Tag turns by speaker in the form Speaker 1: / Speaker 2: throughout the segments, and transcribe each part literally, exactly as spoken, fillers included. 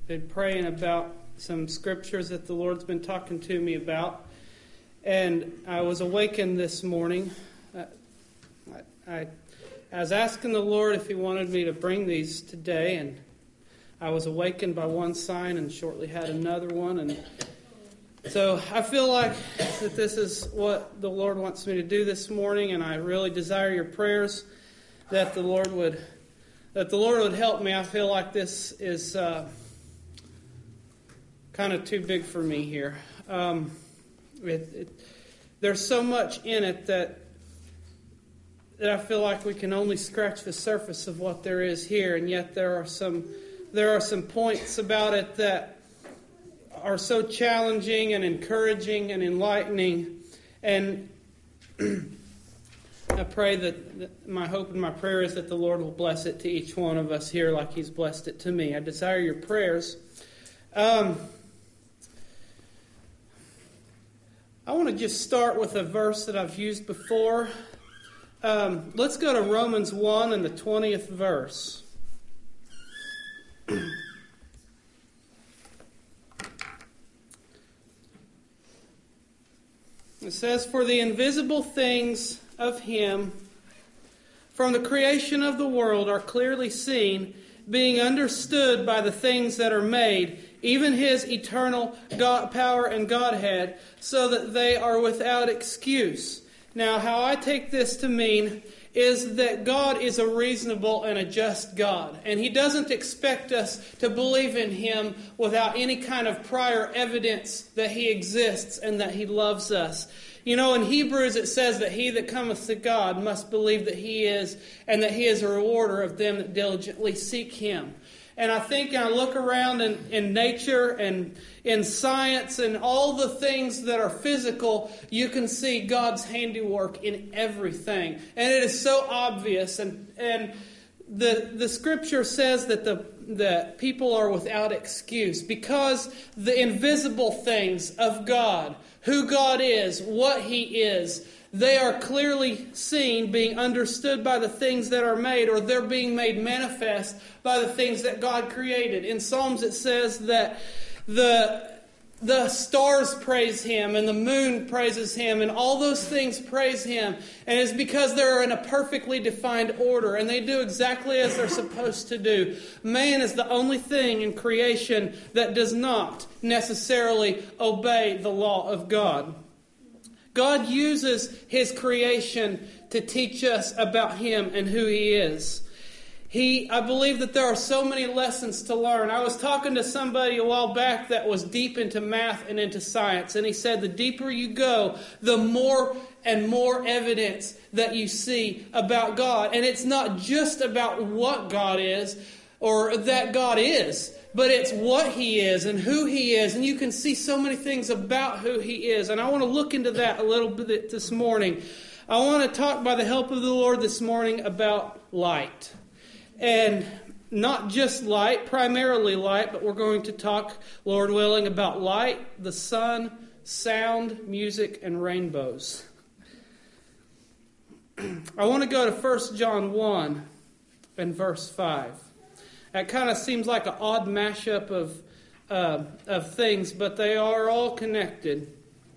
Speaker 1: been praying about some scriptures that the Lord's been talking to me about. And I was awakened this morning. Uh, I, I, I was asking the Lord if He wanted me to bring these today, and I was awakened by one sign and shortly had another one. And so I feel like that this is what the Lord wants me to do this morning, and I really desire your prayers that the Lord would that the Lord would help me. I feel like this is uh, kind of too big for me here. Um, it, it, there's so much in it that that I feel like we can only scratch the surface of what there is here, and yet there are some there are some points about it that are so challenging and encouraging and enlightening. And I pray that, that my hope and my prayer is that the Lord will bless it to each one of us here like He's blessed it to me. I desire your prayers. Um, I want to just start with a verse that I've used before. Um, let's go to Romans one and the twentieth verse. It says, "For the invisible things of Him from the creation of the world are clearly seen, being understood by the things that are made, even His eternal God, power and Godhead, so that they are without excuse." Now, how I take this to mean is that God is a reasonable and a just God. And He doesn't expect us to believe in Him without any kind of prior evidence that He exists and that He loves us. You know, in Hebrews it says that he that cometh to God must believe that He is, and that He is a rewarder of them that diligently seek Him. And I think I look around in, in nature and in science and all the things that are physical, you can see God's handiwork in everything. And it is so obvious. And and the the scripture says that the that people are without excuse because the invisible things of God, who God is, what He is, they are clearly seen, being understood by the things that are made, or they're being made manifest by the things that God created. In Psalms it says that the the stars praise Him, and the moon praises Him, and all those things praise Him. And it's because they're in a perfectly defined order, and they do exactly as they're supposed to do. Man is the only thing in creation that does not necessarily obey the law of God. God uses His creation to teach us about Him and who He is. He, I believe that there are so many lessons to learn. I was talking to somebody a while back that was deep into math and into science, and he said the deeper you go, the more and more evidence that you see about God. And it's not just about what God is or that God is, but it's what He is and who He is. And you can see so many things about who He is. And I want to look into that a little bit this morning. I want to talk by the help of the Lord this morning about light. And not just light, primarily light, but we're going to talk, Lord willing, about light, the sun, sound, music, and rainbows. I want to go to First John one and verse five. That kind of seems like an odd mashup of, uh, of things, but they are all connected.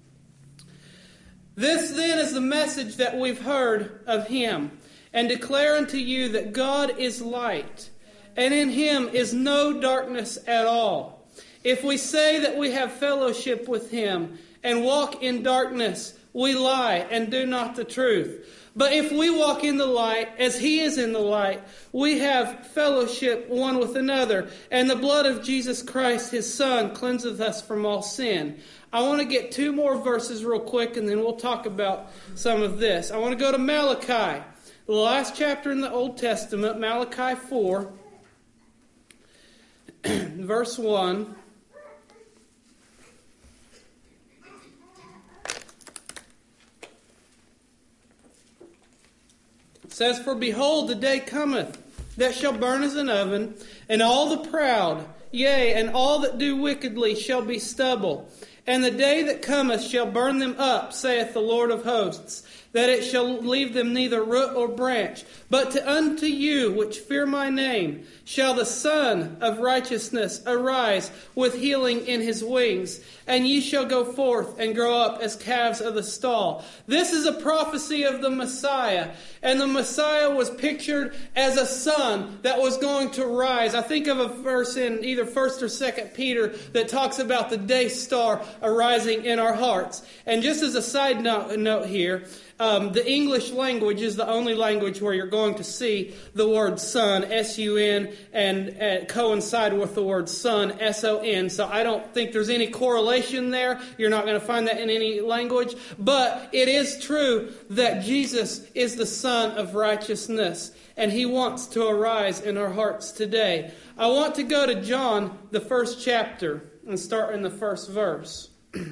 Speaker 1: "This then is the message that we've heard of Him, and declare unto you that God is light, and in Him is no darkness at all. If we say that we have fellowship with Him and walk in darkness, we lie and do not the truth. But if we walk in the light, as He is in the light, we have fellowship one with another, and the blood of Jesus Christ, His Son, cleanseth us from all sin." I want to get two more verses real quick, and then we'll talk about some of this. I want to go to Malachi, the last chapter in the Old Testament, Malachi four, verse one. It says, "For behold, the day cometh that shall burn as an oven, and all the proud, yea, and all that do wickedly shall be stubble. And the day that cometh shall burn them up, saith the Lord of hosts. that it shall leave them neither root or branch. But to unto you which fear my name shall the Son of righteousness arise with healing in his wings, and ye shall go forth and grow up as calves of the stall. This is a prophecy of the Messiah, and the Messiah was pictured as a son that was going to rise. I think of a verse in either First or Second Peter that talks about the day star arising in our hearts. And just as a side note, note here, Um, the English language is the only language where you're going to see the word son, S U N, and uh, coincide with the word son, S O N. So I don't think there's any correlation there. You're not going to find that in any language. But it is true that Jesus is the Son of righteousness, and he wants to arise in our hearts today. I want to go to John, the first chapter, and start in the first verse.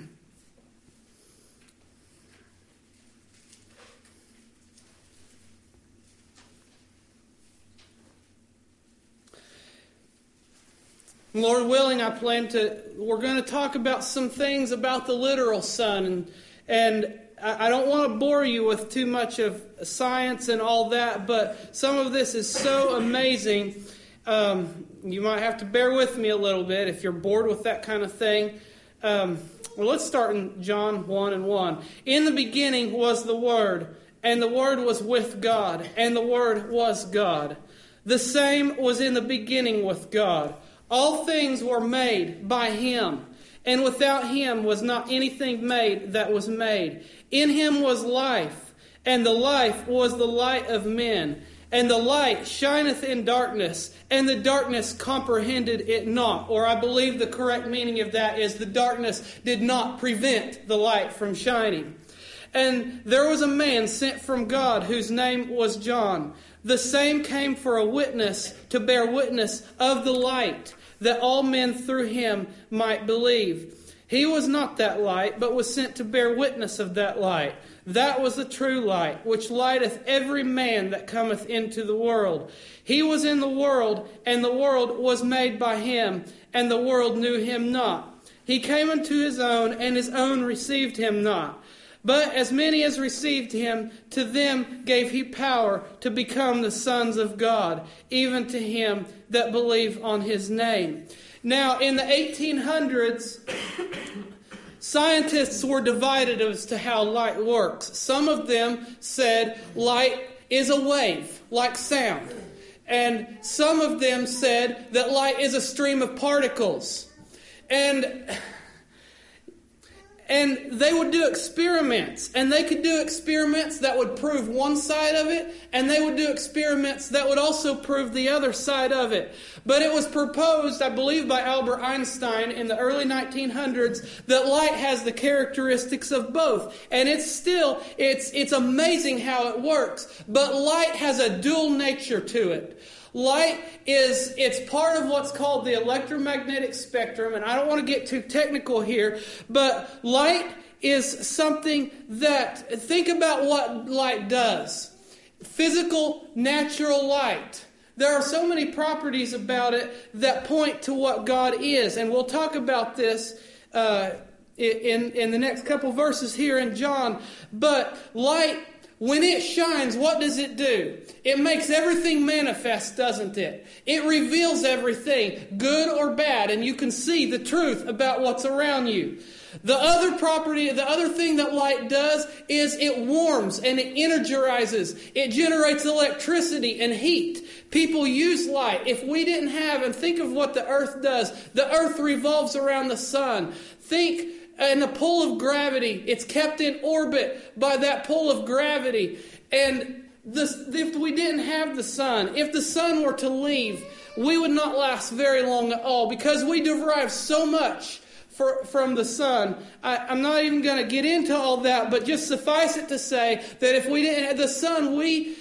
Speaker 1: Lord willing, I plan to, we're going to talk about some things about the literal son. And, and I don't want to bore you with too much of science and all that, but some of this is so amazing. Um, you might have to bear with me a little bit if you're bored with that kind of thing. Um, well, let's start in John one and one. In the beginning was the Word, and the Word was with God, and the Word was God. The same was in the beginning with God. All things were made by him, and without him was not anything made that was made. In him was life, and the life was the light of men. And the light shineth in darkness, and the darkness comprehended it not. Or I believe the correct meaning of that is the darkness did not prevent the light from shining. And there was a man sent from God whose name was John. The same came for a witness to bear witness of the light, that all men through him might believe. He was not that light, but was sent to bear witness of that light. That was the true light, which lighteth every man that cometh into the world. He was in the world, and the world was made by him, and the world knew him not. He came unto his own, and his own received him not. But as many as received him, to them gave he power to become the sons of God, even to him that believe on his name. Now, in the eighteen hundreds, scientists were divided as to how light works. Some of them said light is a wave, like sound. And some of them said that light is a stream of particles. And... And they would do experiments, and they could do experiments that would prove one side of it, and they would do experiments that would also prove the other side of it. But it was proposed, I believe, by Albert Einstein in the early nineteen hundreds that light has the characteristics of both. And it's still, it's, it's amazing how it works. But light has a dual nature to it. Light is, it's part of what's called the electromagnetic spectrum, and I don't want to get too technical here, but light is something that, think about what light does. Physical, natural light. There are so many properties about it that point to what God is, and we'll talk about this uh, in, in the next couple verses here in John, but light, when it shines, what does it do? It makes everything manifest, doesn't it? It reveals everything, good or bad, and you can see the truth about what's around you. The other property, the other thing that light does is it warms and it energizes. It generates electricity and heat. People use light. If we didn't have, and think of what the earth does. The earth revolves around the sun. Think in the pull of gravity. It's kept in orbit by that pull of gravity. And this, if we didn't have the sun, if the sun were to leave, we would not last very long at all because we derive so much for, from the sun. I, I'm not even going to get into all that, but just suffice it to say that if we didn't have the sun, we,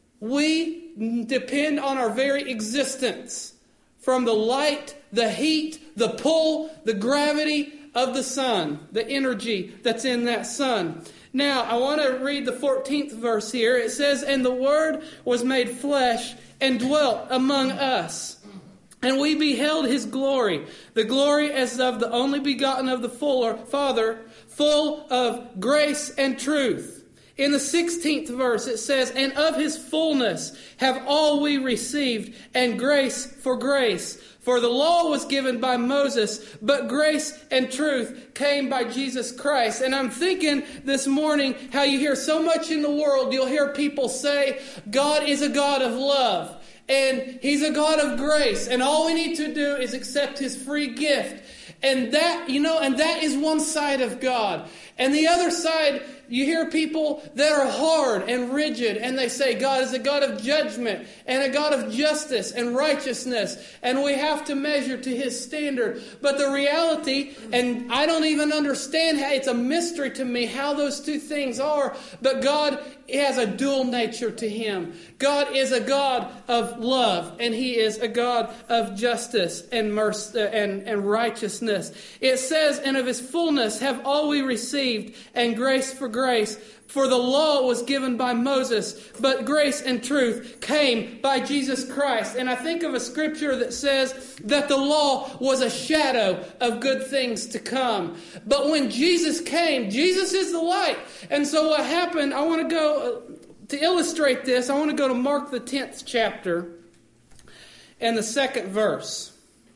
Speaker 1: we depend on our very existence from the light, the heat, the pull, the gravity of the sun, the energy that's in that sun. Now, I want to read the fourteenth verse here. It says, "And the Word was made flesh and dwelt among us. And we beheld his glory, the glory as of the only begotten of the fuller Father, full of grace and truth. In the sixteenth verse it says, and of his fullness have all we received, and grace for grace. For the law was given by Moses, but grace and truth came by Jesus Christ. And I'm thinking this morning how you hear so much in the world, you'll hear people say, God is a God of love, and He's a God of grace, and all we need to do is accept His free gift. And that, you know, and that is one side of God. And the other side, you hear people that are hard and rigid, and they say God is a God of judgment and a God of justice and righteousness, and we have to measure to His standard. But the reality, and I don't even understand how, it's a mystery to me how those two things are, but God has a dual nature to Him. God is a God of love, and He is a God of justice and mercy and, and righteousness. It says, and of His fullness have all we received, and grace for grace. For the law was given by Moses, but grace and truth came by Jesus Christ. And I think of a scripture that says that the law was a shadow of good things to come. But when Jesus came, Jesus is the light. And so what happened, I want to go, to illustrate this, I want to go to Mark the tenth chapter and the second verse.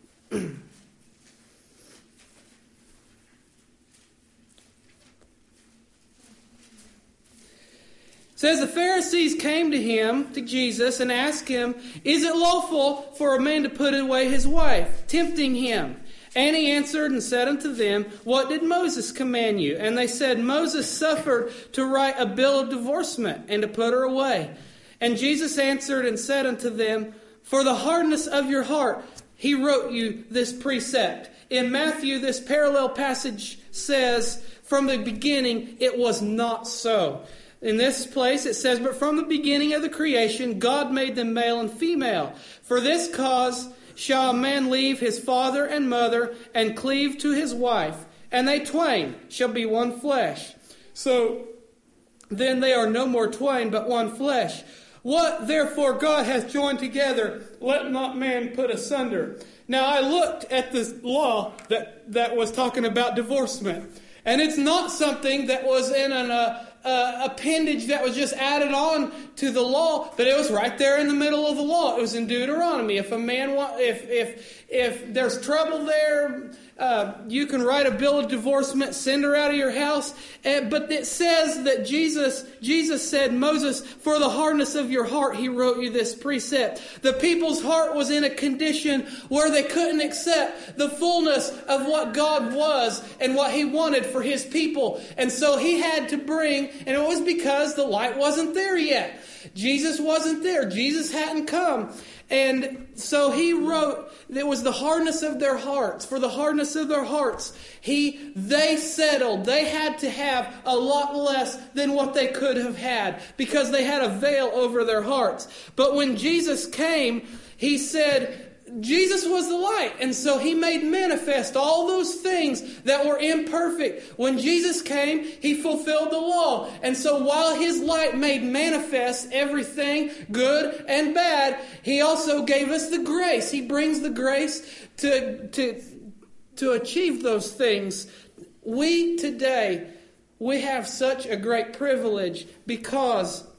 Speaker 1: It says, the Pharisees came to him, to Jesus, and asked him, is it lawful for a man to put away his wife? Tempting him. And he answered and said unto them, what did Moses command you? And they said, Moses suffered to write a bill of divorcement and to put her away. And Jesus answered and said unto them, for the hardness of your heart, he wrote you this precept. In Matthew, this parallel passage says, from the beginning, it was not so. In this place it says, but from the beginning of the creation, God made them male and female. For this cause shall a man leave his father and mother and cleave to his wife, and they twain shall be one flesh. So then they are no more twain, but one flesh. What therefore God hath joined together, let not man put asunder. Now I looked at this law that, that was talking about divorcement, and it's not something that was in an uh, Uh, appendage that was just added on to the law, but it was right there in the middle of the law. It was in Deuteronomy. If a man, wa- if if if there's trouble there, uh, you can write a bill of divorcement, send her out of your house. And, but it says that Jesus Jesus said, Moses, for the hardness of your heart, he wrote you this precept. The people's heart was in a condition where they couldn't accept the fullness of what God was and what He wanted for His people, and so He had to bring. And it was because the light wasn't there yet. Jesus wasn't there. Jesus hadn't come. And so He wrote, it was the hardness of their hearts. For the hardness of their hearts, He, they settled. They had to have a lot less than what they could have had, because they had a veil over their hearts. But when Jesus came, He said, Jesus was the light, and so He made manifest all those things that were imperfect. When Jesus came, He fulfilled the law. And so while His light made manifest everything good and bad, He also gave us the grace. He brings the grace to, to, to achieve those things. We today, we have such a great privilege because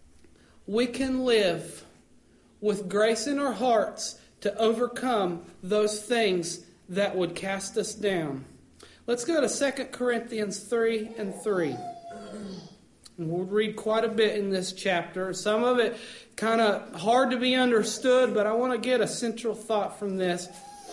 Speaker 1: we can live with grace in our hearts to overcome those things that would cast us down. Let's go to Second Corinthians three and three. And we'll read quite a bit in this chapter. Some of it kind of hard to be understood, but I want to get a central thought from this.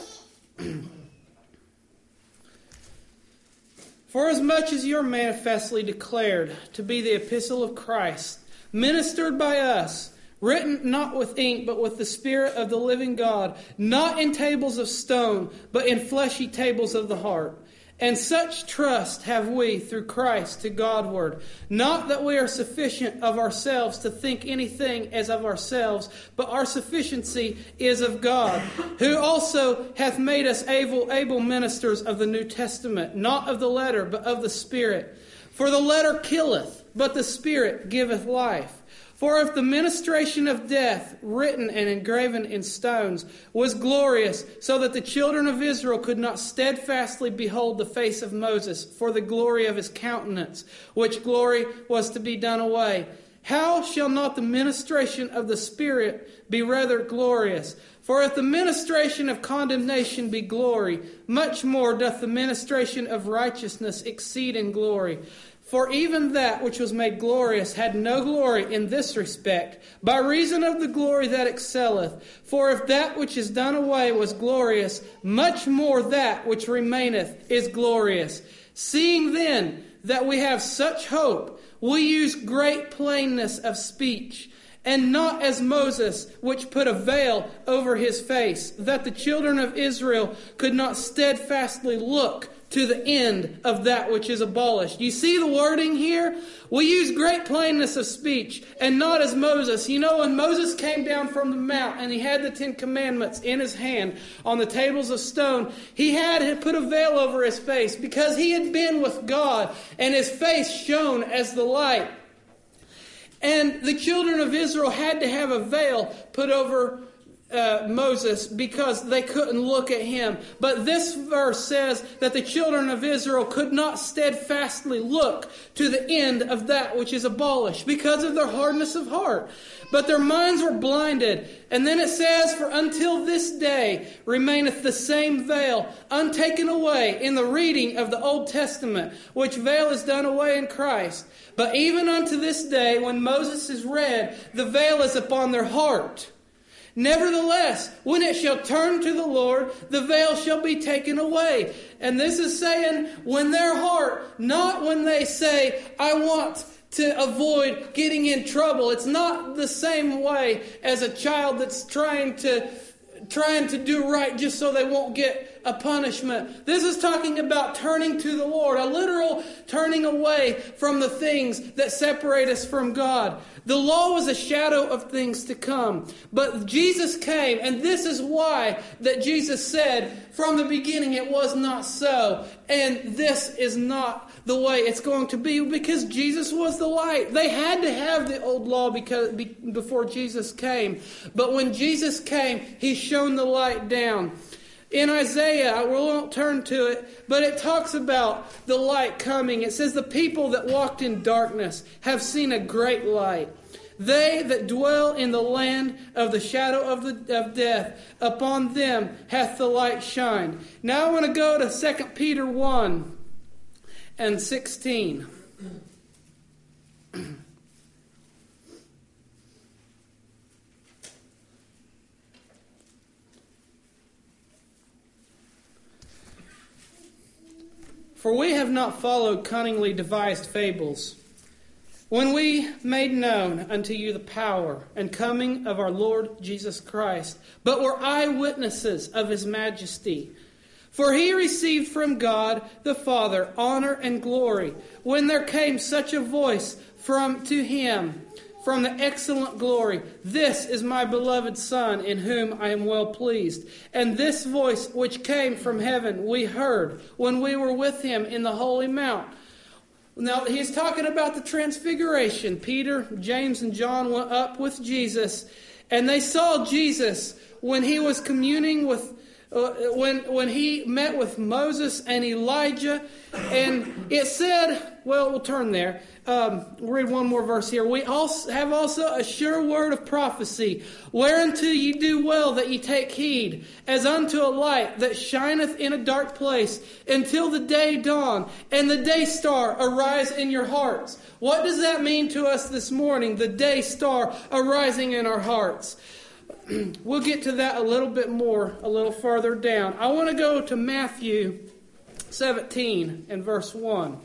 Speaker 1: For as much as you're manifestly declared to be the epistle of Christ, ministered by us, written not with ink, but with the Spirit of the living God, not in tables of stone, but in fleshy tables of the heart. And such trust have we through Christ to Godward. Not that we are sufficient of ourselves to think anything as of ourselves, but our sufficiency is of God, who also hath made us able, able ministers of the New Testament, not of the letter, but of the Spirit. For the letter killeth, but the Spirit giveth life. For if the ministration of death, written and engraven in stones, was glorious, so that the children of Israel could not steadfastly behold the face of Moses for the glory of his countenance, which glory was to be done away, how shall not the ministration of the Spirit be rather glorious? For if the ministration of condemnation be glory, much more doth the ministration of righteousness exceed in glory. For even that which was made glorious had no glory in this respect, by reason of the glory that excelleth. For if that which is done away was glorious, much more that which remaineth is glorious. Seeing then that we have such hope, we use great plainness of speech, and not as Moses, which put a veil over his face, that the children of Israel could not steadfastly look to the end of that which is abolished. You see the wording here? We use great plainness of speech, and not as Moses. You know, when Moses came down from the mount and he had the Ten Commandments in his hand on the tables of stone, he had to put a veil over his face because he had been with God, and his face shone as the light. And the children of Israel had to have a veil put over Uh, Moses because they couldn't look at him. But this verse says that the children of Israel could not steadfastly look to the end of that which is abolished because of their hardness of heart. But their minds were blinded. And then it says, for until this day remaineth the same veil, untaken away in the reading of the Old Testament, which veil is done away in Christ. But even unto this day, when Moses is read, the veil is upon their heart. Nevertheless, when it shall turn to the Lord, the veil shall be taken away. And this is saying when their heart, not when they say, I want to avoid getting in trouble. It's not the same way as a child that's trying to trying to do right just so they won't get a punishment. This is talking about turning to the Lord, a literal turning away from the things that separate us from God. The law was a shadow of things to come. But Jesus came, and this is why that Jesus said from the beginning it was not so. And this is not the way it's going to be because Jesus was the light. They had to have the old law because before Jesus came. But when Jesus came, He shone the light down. In Isaiah, we won't turn to it, but it talks about the light coming. It says, the people that walked in darkness have seen a great light. They that dwell in the land of the shadow of, the, of death, upon them hath the light shined. Now I want to go to Second Peter one and sixteen. For we have not followed cunningly devised fables, when we made known unto you the power and coming of our Lord Jesus Christ, but were eyewitnesses of His majesty. For He received from God the Father honor and glory, when there came such a voice from to Him, from the excellent glory, this is my beloved Son, in whom I am well pleased. And this voice which came from heaven we heard when we were with Him in the holy mount. Now he's talking about the transfiguration. Peter, James, and John went up with Jesus, and they saw Jesus when He was communing with Uh, when when he met with Moses and Elijah. And it said, well, we'll turn there. Um, we'll read one more verse here. We also have also a sure word of prophecy, whereunto ye do well that ye take heed, as unto a light that shineth in a dark place, until the day dawn, and the day star arise in your hearts. What does that mean to us this morning, the day star arising in our hearts? We'll get to that a little bit more, a little farther down. I want to go to Matthew seventeen and verse one.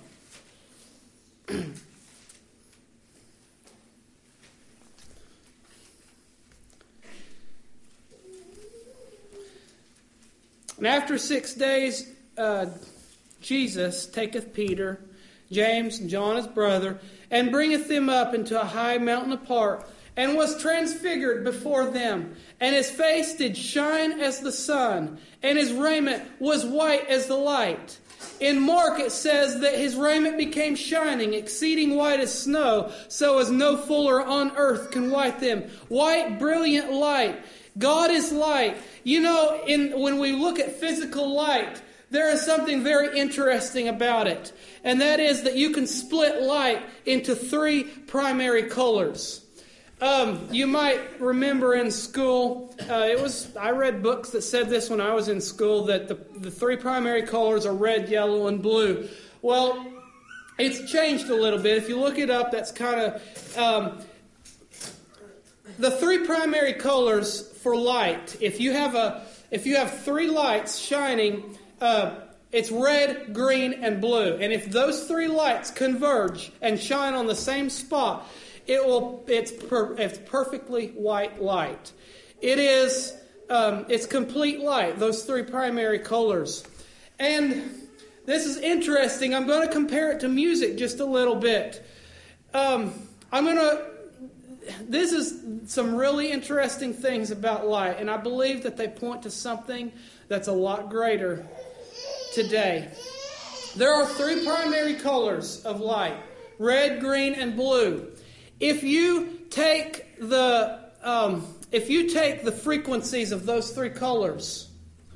Speaker 1: And after six days, uh, Jesus taketh Peter, James, and John his brother, and bringeth them up into a high mountain apart, and was transfigured before them. And his face did shine as the sun, and his raiment was white as the light. In Mark it says that his raiment became shining, exceeding white as snow, so as no fuller on earth can white them. White, brilliant light. God is light. You know, in when we look at physical light, there is something very interesting about it. And that is that you can split light into three primary colors. Um, you might remember in school, uh, it was I read books that said this when I was in school, that the, the three primary colors are red, yellow, and blue. Well, it's changed a little bit. If you look it up, that's kind of... Um, the three primary colors for light, if you have a if you have three lights shining, uh, it's red, green, and blue. And if those three lights converge and shine on the same spot, it will it's per, it's perfectly white light. It is um, it's complete light. Those three primary colors. And this is interesting. I'm going to compare it to music just a little bit. Um, I'm going to. This is some really interesting things about light, and I believe that they point to something that's a lot greater today. There are three primary colors of light: red, green, and blue. If you take the um, if you take the frequencies of those three colors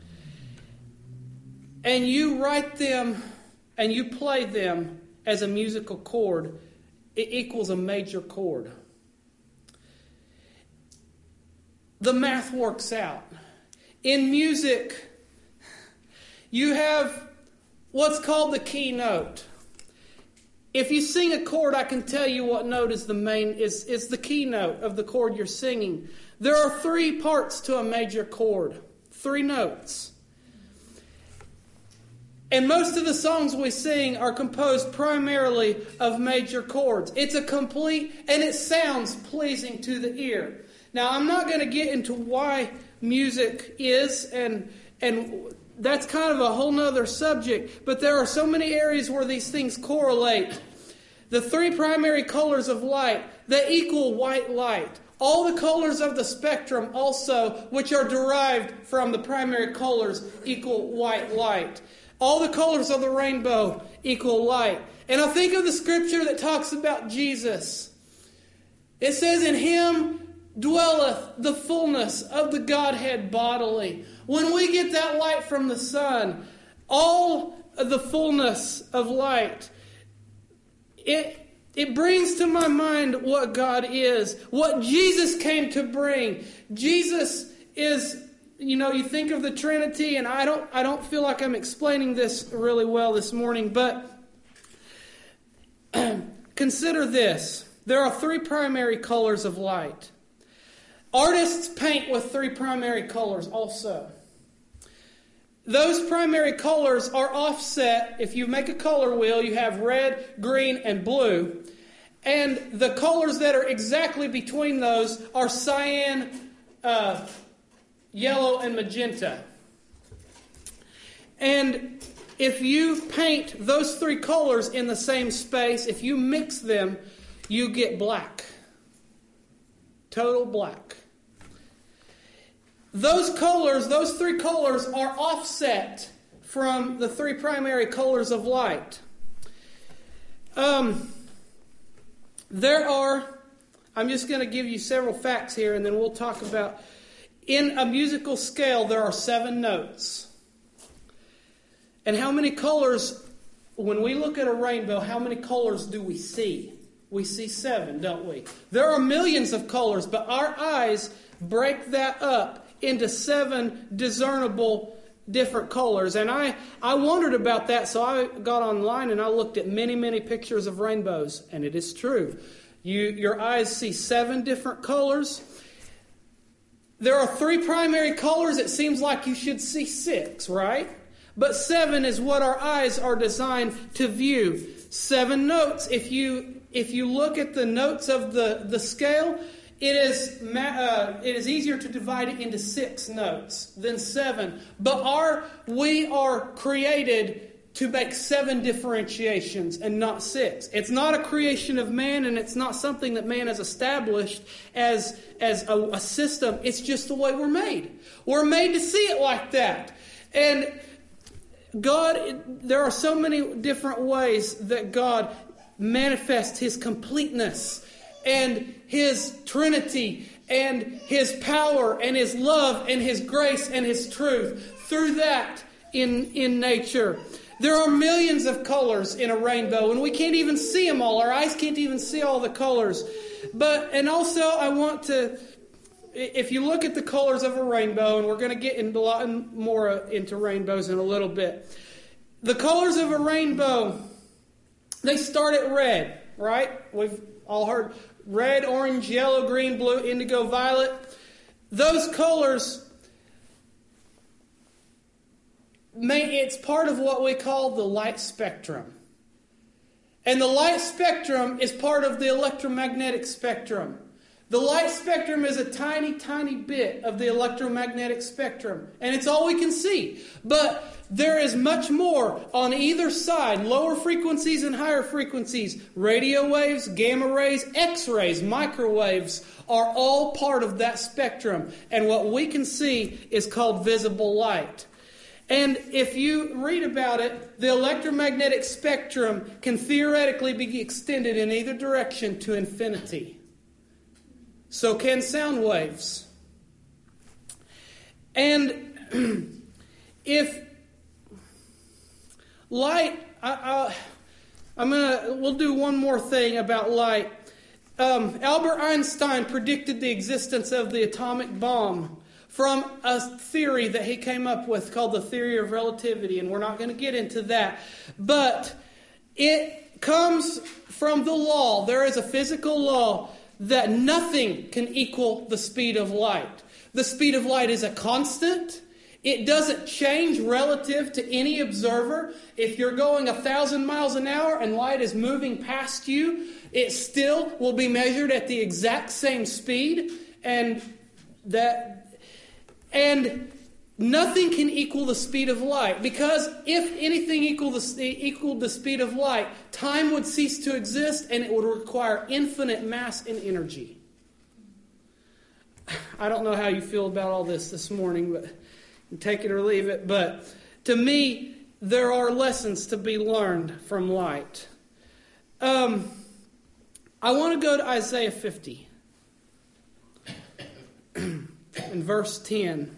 Speaker 1: and you write them and you play them as a musical chord, it equals a major chord. The math works out. In music, you have what's called the key note. If you sing a chord, I can tell you what note is the main is, is the key note of the chord you're singing. There are three parts to a major chord. Three notes. And most of the songs we sing are composed primarily of major chords. It's a complete, and it sounds pleasing to the ear. Now, I'm not going to get into why music is, and and that's kind of a whole nother subject, but there are so many areas where these things correlate. The three primary colors of light, they equal white light. All the colors of the spectrum also, which are derived from the primary colors, equal white light. All the colors of the rainbow equal light. And I think of the scripture that talks about Jesus. It says, in him dwelleth the fullness of the Godhead bodily. When we get that light from the sun, all of the fullness of light, it it brings to my mind what God is, what Jesus came to bring. Jesus is, you know, you think of the Trinity, and I don't I don't feel like I'm explaining this really well this morning, but consider this. There are three primary colors of light. Artists paint with three primary colors also. Those primary colors are offset. If you make a color wheel, you have red, green, and blue. And the colors that are exactly between those are cyan, uh, yellow, and magenta. And if you paint those three colors in the same space, if you mix them, you get black. Total black. Those colors, those three colors are offset from the three primary colors of light. Um, there are, I'm just going to give you several facts here, and then we'll talk about, in a musical scale, there are seven notes. And how many colors, when we look at a rainbow, how many colors do we see? We see seven, don't we? There are millions of colors, but our eyes break that up into seven discernible different colors. And I, I wondered about that, so I got online and I looked at many, many pictures of rainbows. And it is true. You, your eyes see seven different colors. There are three primary colors. It seems like you should see six, right? But seven is what our eyes are designed to view. Seven notes. If you if you look at the notes of the, the scale, It is uh, it is easier to divide it into six notes than seven. But our we are created to make seven differentiations and not six. It's not a creation of man, and it's not something that man has established as, as a, a system. It's just the way we're made. We're made to see it like that. And God, there are so many different ways that God manifests His completeness and His Trinity and His power and His love and His grace and His truth through that in, in nature. There are millions of colors in a rainbow, and we can't even see them all. Our eyes can't even see all the colors. But, and also I want to, if you look at the colors of a rainbow, and we're going to get into a lot more into rainbows in a little bit. The colors of a rainbow, they start at red, right? We've all heard red, orange, yellow, green, blue, indigo, violet. Those colors, may, it's part of what we call the light spectrum. And the light spectrum is part of the electromagnetic spectrum. The light spectrum is a tiny, tiny bit of the electromagnetic spectrum. And it's all we can see. But there is much more on either side. Lower frequencies and higher frequencies. Radio waves, gamma rays, X-rays, microwaves are all part of that spectrum. And what we can see is called visible light. And if you read about it, the electromagnetic spectrum can theoretically be extended in either direction to infinity. So can sound waves. And if light, I, I, I'm gonna, we'll do one more thing about light. Um, Albert Einstein predicted the existence of the atomic bomb from a theory that he came up with called the theory of relativity, and we're not going to get into that. But it comes from the law. There is a physical law that nothing can equal the speed of light. The speed of light is a constant. It doesn't change relative to any observer. If you're going a thousand miles an hour and light is moving past you, it still will be measured at the exact same speed. And that and nothing can equal the speed of light, because if anything equaled the, equaled the speed of light, time would cease to exist and it would require infinite mass and energy. I don't know how you feel about all this this morning, but take it or leave it. But to me, there are lessons to be learned from light. Um, I want to go to Isaiah fifty. In verse ten.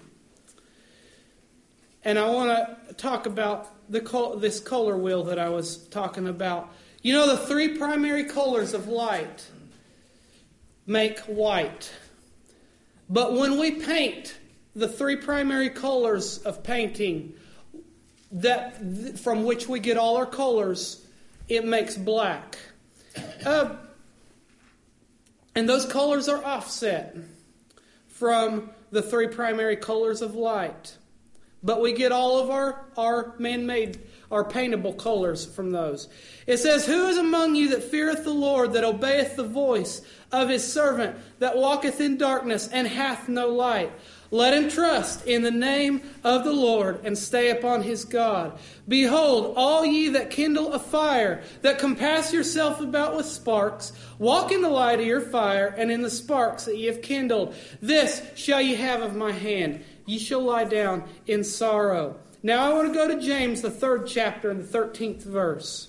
Speaker 1: And I want to talk about the col- this color wheel that I was talking about. You know, the three primary colors of light make white. But when we paint, the three primary colors of painting, that th- from which we get all our colors, it makes black. Uh, and those colors are offset from the three primary colors of light. But we get all of our, our man-made, our paintable colors from those. It says, "Who is among you that feareth the Lord, that obeyeth the voice of his servant, that walketh in darkness, and hath no light? Let him trust in the name of the Lord, and stay upon his God. Behold, all ye that kindle a fire, that compass yourself about with sparks, walk in the light of your fire, and in the sparks that ye have kindled. This shall ye have of my hand. Ye shall lie down in sorrow." Now I want to go to James, the third chapter, and the thirteenth verse.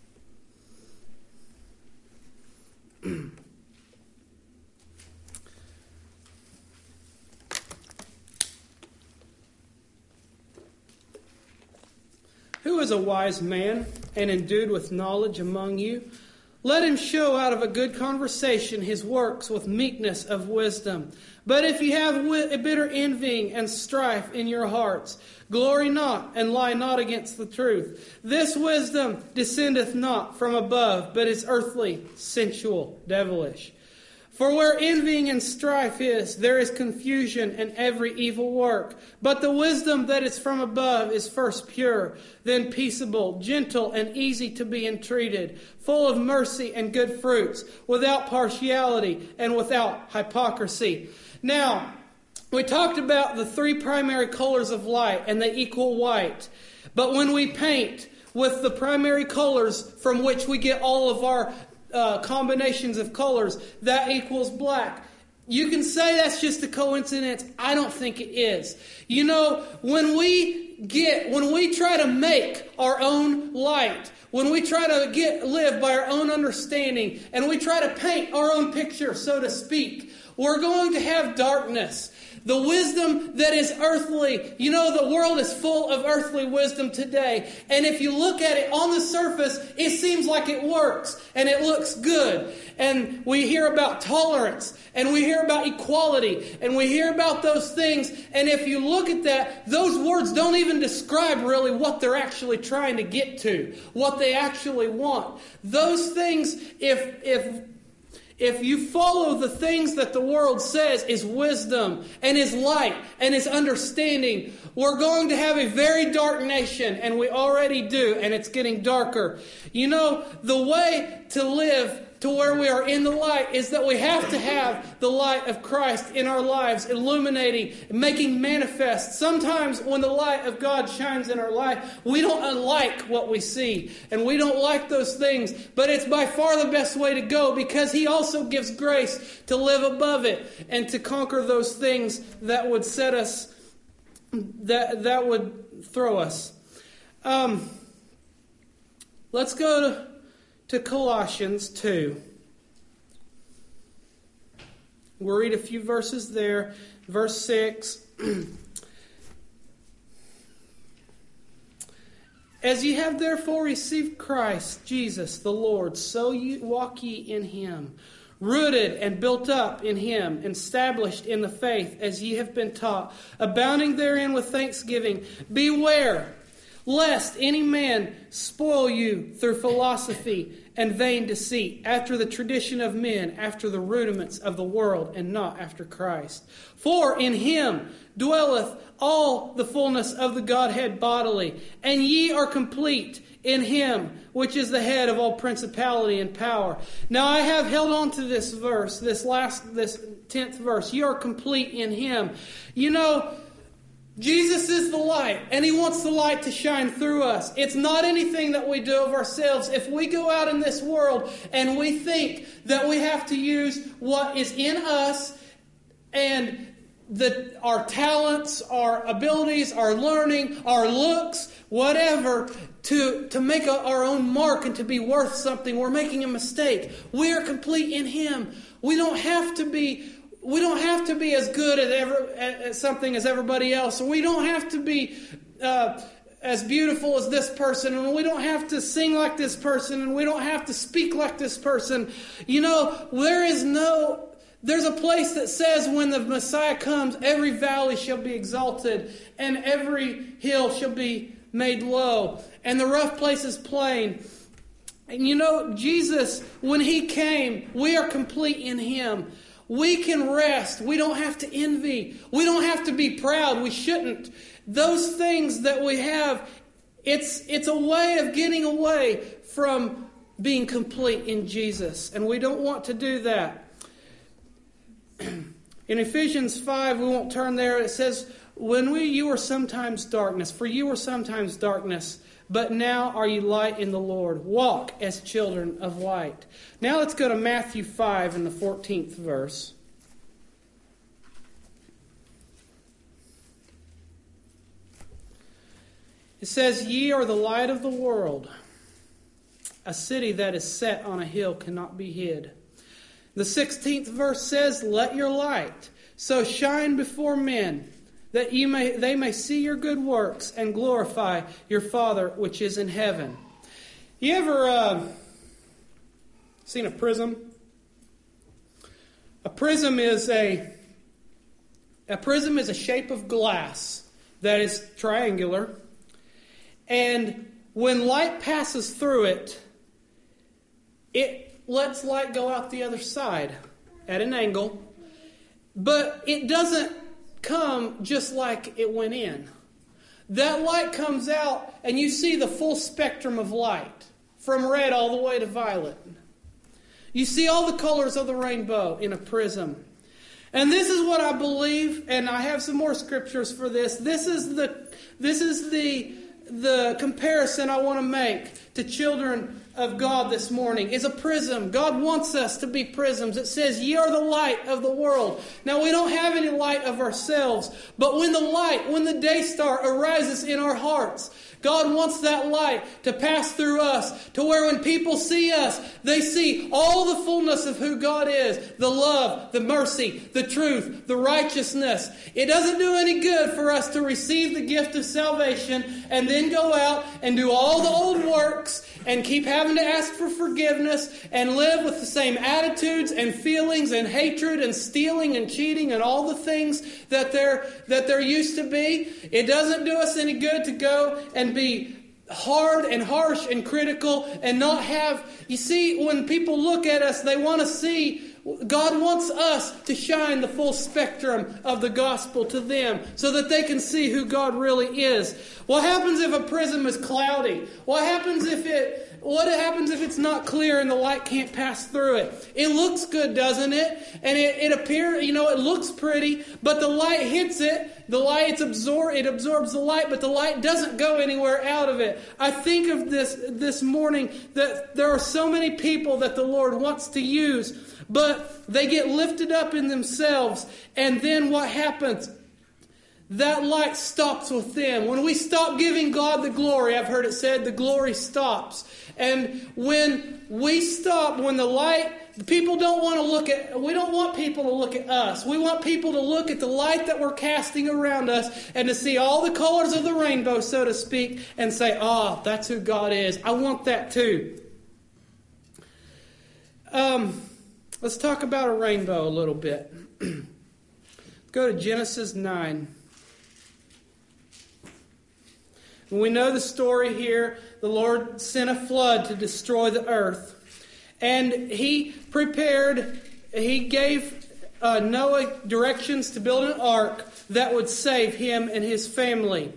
Speaker 1: "Who is a wise man and endued with knowledge among you? Let him show out of a good conversation his works with meekness of wisdom. But if you have a bitter envying and strife in your hearts, glory not and lie not against the truth. This wisdom descendeth not from above, but is earthly, sensual, devilish. For where envying and strife is, there is confusion and every evil work. But the wisdom that is from above is first pure, then peaceable, gentle, and easy to be entreated, full of mercy and good fruits, without partiality and without hypocrisy." Now, we talked about the three primary colors of light, and they equal white. But when we paint, with the primary colors from which we get all of our uh, combinations of colors, that equals black. You can say that's just a coincidence. I don't think it is. You know, when we get, when we try to make our own light, when we try to get live by our own understanding, and we try to paint our own picture, so to speak, we're going to have darkness. The wisdom that is earthly. You know, the world is full of earthly wisdom today. And if you look at it on the surface, it seems like it works and it looks good. And we hear about tolerance and we hear about equality and we hear about those things. And if you look at that, those words don't even describe really what they're actually trying to get to, what they actually want. Those things, if if If you follow the things that the world says is wisdom and is light and is understanding, we're going to have a very dark nation, and we already do, and it's getting darker. You know, the way to live to where we are in the light is that we have to have the light of Christ in our lives, illuminating, making manifest. Sometimes when the light of God shines in our life, we don't like what we see, and we don't like those things, but it's by far the best way to go, because He also gives grace to live above it and to conquer those things that would set us, that, that would throw us. Um, let's go to To Colossians two. We'll read a few verses there. Verse six. As ye have therefore received Christ Jesus the Lord, so ye walk ye in Him, rooted and built up in Him, established in the faith as ye have been taught, abounding therein with thanksgiving. Beware, lest any man spoil you through philosophy and vain deceit, after the tradition of men, after the rudiments of the world, and not after Christ. For in Him dwelleth all the fullness of the Godhead bodily, and ye are complete in Him, which is the head of all principality and power. Now I have held on to this verse, this last, this tenth verse. You are complete in Him. You know, Jesus is the light, and He wants the light to shine through us. It's not anything that we do of ourselves. If we go out in this world and we think that we have to use what is in us and the, our talents, our abilities, our learning, our looks, whatever, to, to make a, our own mark and to be worth something, we're making a mistake. We are complete in Him. We don't have to be... We don't have to be as good at, ever, at something as everybody else. We don't have to be uh, as beautiful as this person. And we don't have to sing like this person. And we don't have to speak like this person. You know, there is no... There's a place that says when the Messiah comes, every valley shall be exalted. And every hill shall be made low. And the rough places plain. And you know, Jesus, when He came, we are complete in Him. We can rest. We don't have to envy. We don't have to be proud. We shouldn't. Those things that we have, it's it's a way of getting away from being complete in Jesus. And we don't want to do that. In Ephesians five, we won't turn there. It says, when we you were sometimes darkness, for you were sometimes darkness, but now are you light in the Lord. Walk as children of light. Now let's go to Matthew five in the fourteenth verse. It says, ye are the light of the world. A city that is set on a hill cannot be hid. The sixteenth verse says, let your light so shine before men, that you may they may see your good works and glorify your Father which is in heaven. You ever uh, seen a prism? A prism is a a prism is a shape of glass that is triangular, and when light passes through it, it lets light go out the other side at an angle, but it doesn't come just like it went in. That light comes out and you see the full spectrum of light, from red all the way to violet. You see all the colors of the rainbow in a prism. And this is what I believe, and I have some more scriptures for this. This is the this is the the comparison I want to make to children of God this morning is a prism. God wants us to be prisms. It says, ye are the light of the world. Now, we don't have any light of ourselves, but when the light, when the day star arises in our hearts, God wants that light to pass through us to where when people see us, they see all the fullness of who God is. The love, the mercy, the truth, the righteousness. It doesn't do any good for us to receive the gift of salvation and then go out and do all the old works and keep having to ask for forgiveness and live with the same attitudes and feelings and hatred and stealing and cheating and all the things that they're, that they're used to be. It doesn't do us any good to go and be hard and harsh and critical and not have... You see, when people look at us, they want to see... God wants us to shine the full spectrum of the gospel to them so that they can see who God really is. What happens if a prism is cloudy? What happens if it... What happens if it's not clear and the light can't pass through it? It looks good, doesn't it? And it, it appears, you know, it looks pretty, but the light hits it. The light, it's absor- it absorbs the light, but the light doesn't go anywhere out of it. I think of this this morning that there are so many people that the Lord wants to use, but they get lifted up in themselves. And then what happens? That light stops with them. When we stop giving God the glory, I've heard it said, the glory stops. And when we stop, when the light, the people don't want to look at, we don't want people to look at us. We want people to look at the light that we're casting around us and to see all the colors of the rainbow, so to speak, and say, oh, that's who God is. I want that too. Um, let's talk about a rainbow a little bit. Go to Genesis nine. We know the story here. The Lord sent a flood to destroy the earth. And He prepared, He gave uh, Noah directions to build an ark that would save him and his family.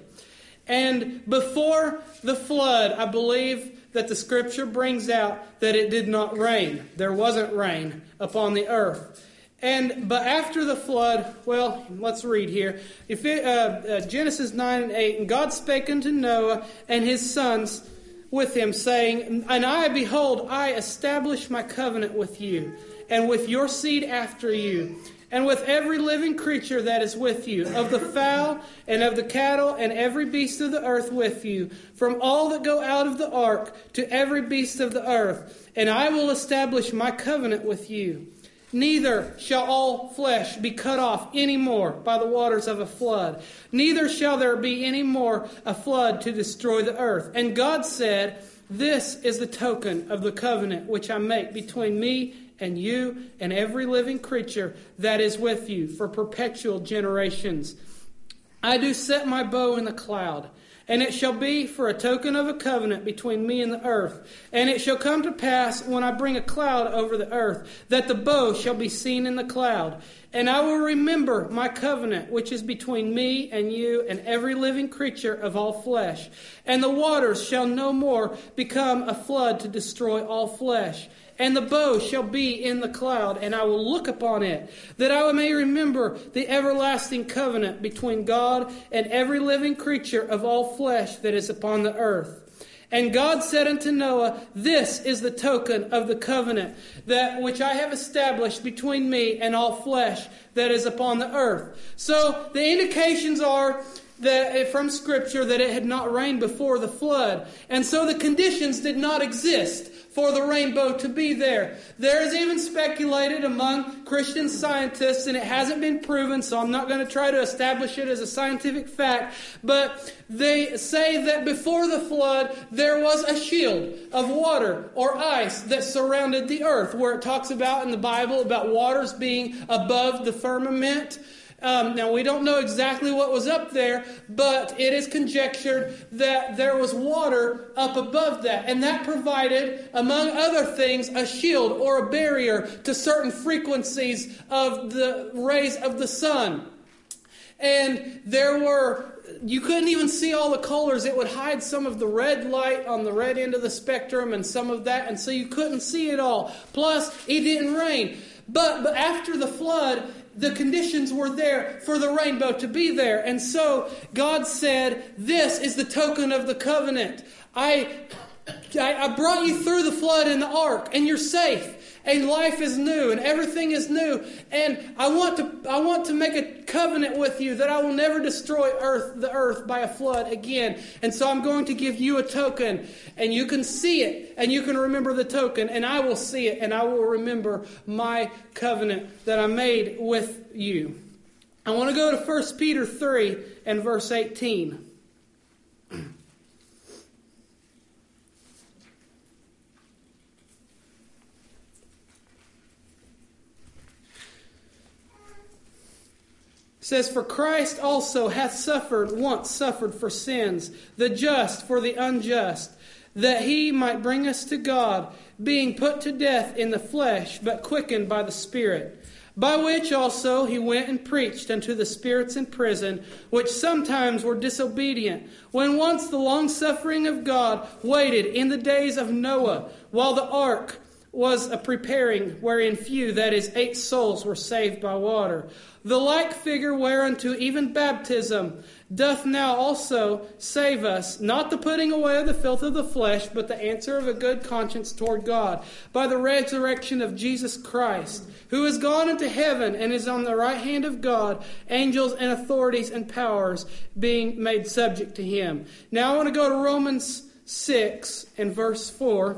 Speaker 1: And before the flood, I believe that the Scripture brings out that it did not rain. There wasn't rain upon the earth. And but after the flood, well, let's read here. If it, uh, uh, Genesis nine and eight, and God spake unto Noah and his sons with him, saying, and I, behold, I establish my covenant with you, and with your seed after you, and with every living creature that is with you, of the fowl and of the cattle and every beast of the earth with you, from all that go out of the ark to every beast of the earth. And I will establish my covenant with you. Neither shall all flesh be cut off any more by the waters of a flood. Neither shall there be any more a flood to destroy the earth. And God said, this is the token of the covenant which I make between me and you and every living creature that is with you for perpetual generations. I do set my bow in the cloud. And it shall be for a token of a covenant between me and the earth. And it shall come to pass, when I bring a cloud over the earth, that the bow shall be seen in the cloud. And I will remember my covenant, which is between me and you and every living creature of all flesh. And the waters shall no more become a flood to destroy all flesh. And the bow shall be in the cloud, and I will look upon it, that I may remember the everlasting covenant between God and every living creature of all flesh that is upon the earth. And God said unto Noah, this is the token of the covenant that which I have established between me and all flesh that is upon the earth. So the indications are that from Scripture that it had not rained before the flood. And so the conditions did not exist for the rainbow to be there. There is even speculated among Christian scientists, and it hasn't been proven, so I'm not going to try to establish it as a scientific fact, but they say that before the flood, there was a shield of water or ice that surrounded the earth, where it talks about in the Bible about waters being above the firmament. Um, now, we don't know exactly what was up there, but it is conjectured that there was water up above that. And that provided, among other things, a shield or a barrier to certain frequencies of the rays of the sun. And there were, you couldn't even see all the colors. It would hide some of the red light on the red end of the spectrum and some of that, and so you couldn't see it all. Plus, it didn't rain. But, but after the flood, the conditions were there for the rainbow to be there. And so God said, this is the token of the covenant. I, I, I brought you through the flood in the ark, and you're safe. And life is new, and everything is new. And I want to I want to make a covenant with you that I will never destroy earth the earth by a flood again. And so I'm going to give you a token, and you can see it, and you can remember the token, and I will see it, and I will remember my covenant that I made with you. I want to go to First Peter three and verse eighteen. It says, for Christ also hath suffered, once suffered for sins, the just for the unjust, that he might bring us to God, being put to death in the flesh, but quickened by the Spirit. By which also he went and preached unto the spirits in prison, which sometimes were disobedient, when once the long-suffering of God waited in the days of Noah, while the ark was a preparing, wherein few, that is, eight souls, were saved by water. The like figure whereunto even baptism doth now also save us, not the putting away of the filth of the flesh, but the answer of a good conscience toward God, by the resurrection of Jesus Christ, who is gone into heaven and is on the right hand of God, angels and authorities and powers being made subject to him. Now I want to go to Romans six and verse four.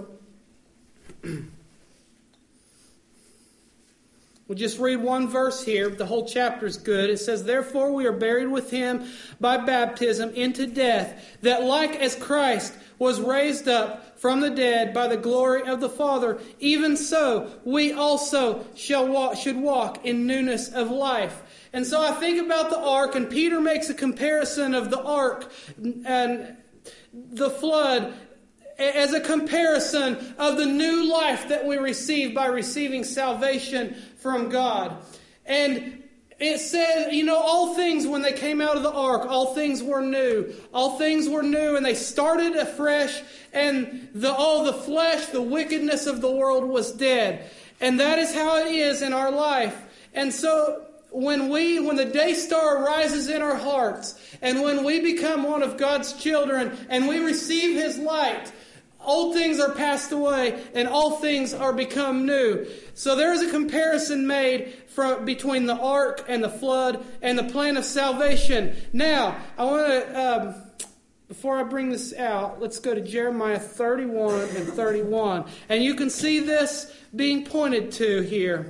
Speaker 1: We'll just read one verse here. The whole chapter is good. It says, therefore we are buried with him by baptism into death, that like as Christ was raised up from the dead by the glory of the Father, even so we also shall walk, should walk in newness of life. And so I think about the ark, and Peter makes a comparison of the ark and the flood as a comparison of the new life that we receive by receiving salvation from God. And it says, you know, all things when they came out of the ark, all things were new. All things were new, and they started afresh, and the all the flesh, the wickedness of the world was dead. And that is how it is in our life. And so when we, when the day star rises in our hearts, and when we become one of God's children, and we receive his light, old things are passed away, and all things are become new. So there is a comparison made from between the ark and the flood and the plan of salvation. Now, I want to, um, before I bring this out, let's go to Jeremiah thirty-one and thirty-one. And you can see this being pointed to here.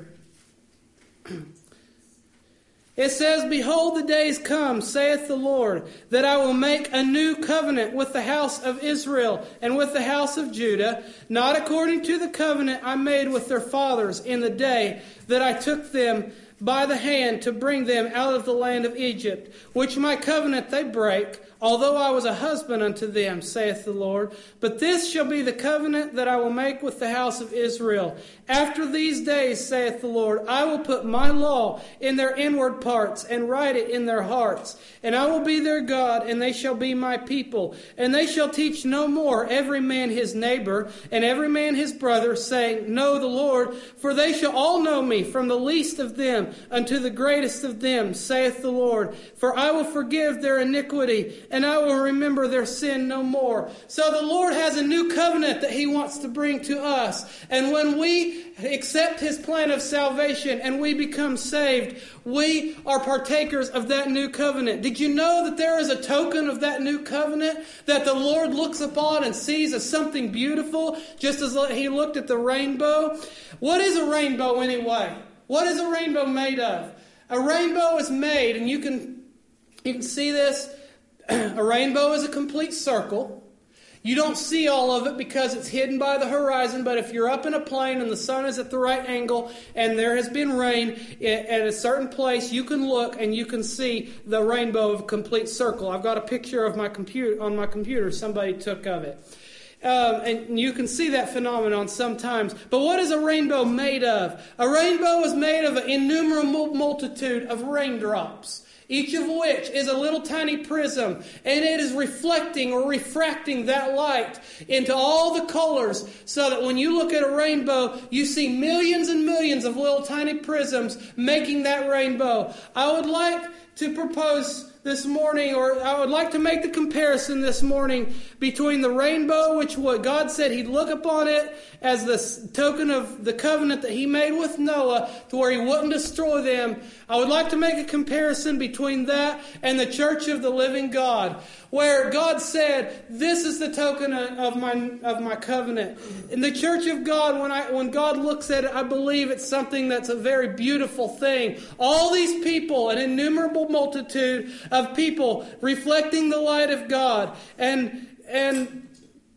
Speaker 1: It says, behold, the days come, saith the Lord, that I will make a new covenant with the house of Israel and with the house of Judah, not according to the covenant I made with their fathers in the day that I took them by the hand to bring them out of the land of Egypt, which my covenant they break, although I was a husband unto them, saith the Lord. But this shall be the covenant that I will make with the house of Israel. After these days, saith the Lord, I will put my law in their inward parts and write it in their hearts. And I will be their God, and they shall be my people. And they shall teach no more every man his neighbor and every man his brother, saying, know the Lord, for they shall all know me, from the least of them unto the greatest of them, saith the Lord. For I will forgive their iniquity, and I will remember their sin no more. So the Lord has a new covenant that he wants to bring to us. And when we accept his plan of salvation and we become saved, we are partakers of that new covenant. Did you know that there is a token of that new covenant that the Lord looks upon and sees as something beautiful, just as he looked at the rainbow? What is a rainbow anyway? What is a rainbow made of? A rainbow is made, and you can you can see this. A rainbow is a complete circle. You don't see all of it because it's hidden by the horizon, but if you're up in a plane and the sun is at the right angle and there has been rain at a certain place, you can look and you can see the rainbow of a complete circle. I've got a picture of my computer on my computer somebody took of it. Um, and you can see that phenomenon sometimes. But what is a rainbow made of? A rainbow is made of an innumerable multitude of raindrops. each of which is a little tiny prism, and it is reflecting or refracting that light into all the colors, so that when you look at a rainbow, you see millions and millions of little tiny prisms making that rainbow. I would like to propose this morning, or I would like to make the comparison this morning between the rainbow, which what God said He'd look upon it as the token of the covenant that He made with Noah, to where He wouldn't destroy them. I would like to make a comparison between that and the church of the living God, where God said, "This is the token of my of my covenant." In the church of God, when I when God looks at it, I believe it's something that's a very beautiful thing. All these people, an innumerable multitude of people reflecting the light of God. And and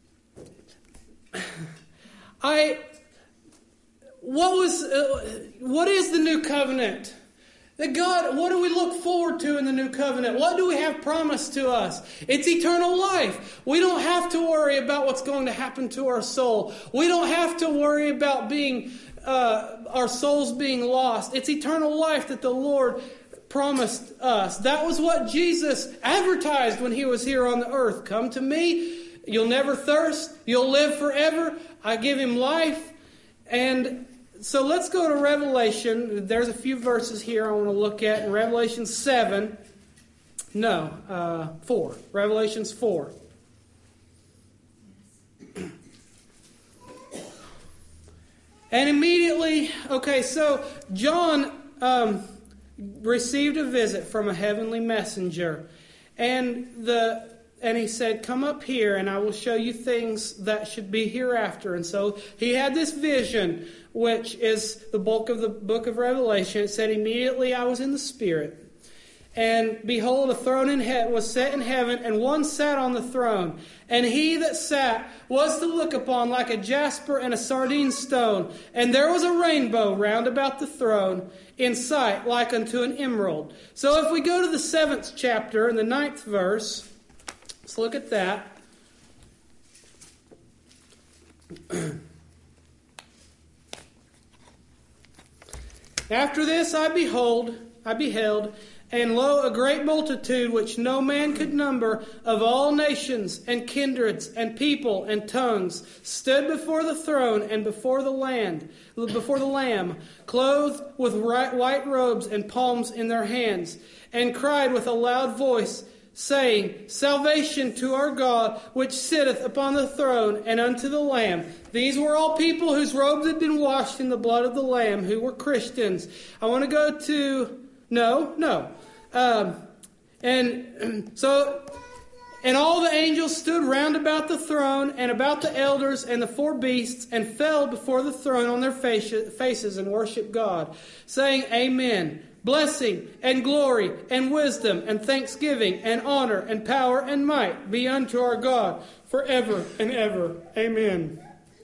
Speaker 1: I what was uh, what is the new covenant? That God, what do we look forward to in the new covenant? What do we have promised to us? It's eternal life. We don't have to worry about what's going to happen to our soul. We don't have to worry about being uh, our souls being lost. It's eternal life that the Lord promised us. That was what Jesus advertised when He was here on the earth. Come to me, you'll never thirst, you'll live forever. I give Him life. And so let's go to Revelation. There's a few verses here I want to look at. In Revelation seven. No, uh, four. Revelations four. And immediately, okay, so John um, received a visit from a heavenly messenger. And the and he said, "Come up here and I will show you things that should be hereafter." And so he had this vision, which is the bulk of the book of Revelation. It said, "Immediately I was in the Spirit. And behold, a throne in he- was set in heaven, and one sat on the throne. And he that sat was to look upon like a jasper and a sardine stone. And there was a rainbow round about the throne, in sight like unto an emerald." So if we go to the seventh chapter, in the ninth verse, let's look at that. "After this I behold, I beheld, and lo, a great multitude which no man could number, of all nations and kindreds and people and tongues, stood before the throne and before the land, before the Lamb, clothed with white robes and palms in their hands, and cried with a loud voice, saying, Salvation to our God, which sitteth upon the throne, and unto the Lamb." These were all people whose robes had been washed in the blood of the Lamb, who were Christians. I want to go to, no, no. Um, and so, and all the angels stood round about the throne, and about the elders and the four beasts, and fell before the throne on their faces, and worshipped God, saying, Amen. Blessing and glory and wisdom and thanksgiving and honor and power and might be unto our God forever and ever. Amen.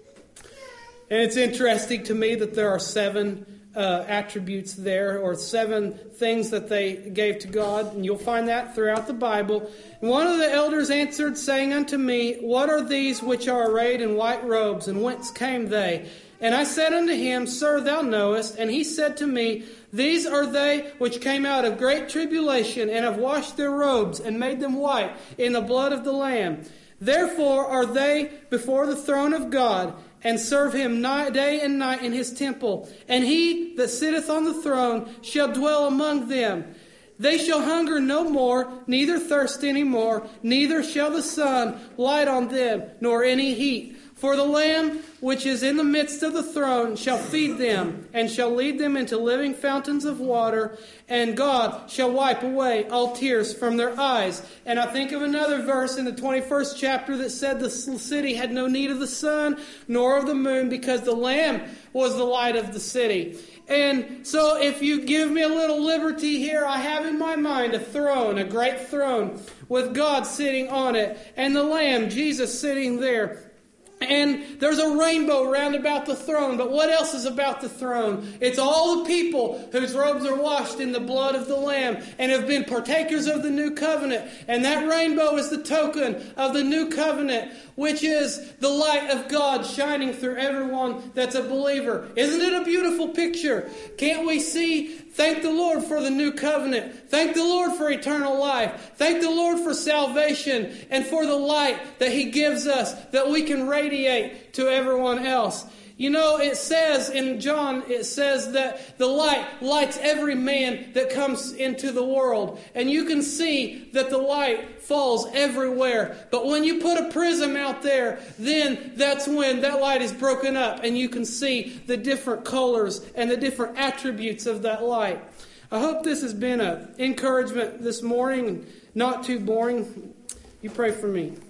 Speaker 1: And it's interesting to me that there are seven uh, attributes there, or seven things that they gave to God. And you'll find that throughout the Bible. And one of the elders answered, saying unto me, What are these which are arrayed in white robes, and whence came they? And I said unto him, Sir, thou knowest. And he said to me, These are they which came out of great tribulation, and have washed their robes, and made them white in the blood of the Lamb. Therefore are they before the throne of God, and serve him night, day and night in his temple. And he that sitteth on the throne shall dwell among them. They shall hunger no more, neither thirst any more, neither shall the sun light on them, nor any heat. For the Lamb which is in the midst of the throne shall feed them, and shall lead them into living fountains of water, and God shall wipe away all tears from their eyes. And I think of another verse in the twenty-first chapter that said the city had no need of the sun, nor of the moon, because the Lamb was the light of the city. And so if you give me a little liberty here, I have in my mind a throne, a great throne, with God sitting on it, and the Lamb, Jesus, sitting there. And there's a rainbow round about the throne. But what else is about the throne? It's all the people whose robes are washed in the blood of the Lamb and have been partakers of the new covenant. And that rainbow is the token of the new covenant, which is the light of God shining through everyone that's a believer. Isn't it a beautiful picture? Can't we see? Thank the Lord for the new covenant. Thank the Lord for eternal life. Thank the Lord for salvation and for the light that He gives us that we can radiate to everyone else. You know, it says in John, it says that the light lights every man that comes into the world. And you can see that the light falls everywhere. But when you put a prism out there, then that's when that light is broken up and you can see the different colors and the different attributes of that light. I hope this has been an encouragement this morning, not too boring. You pray for me.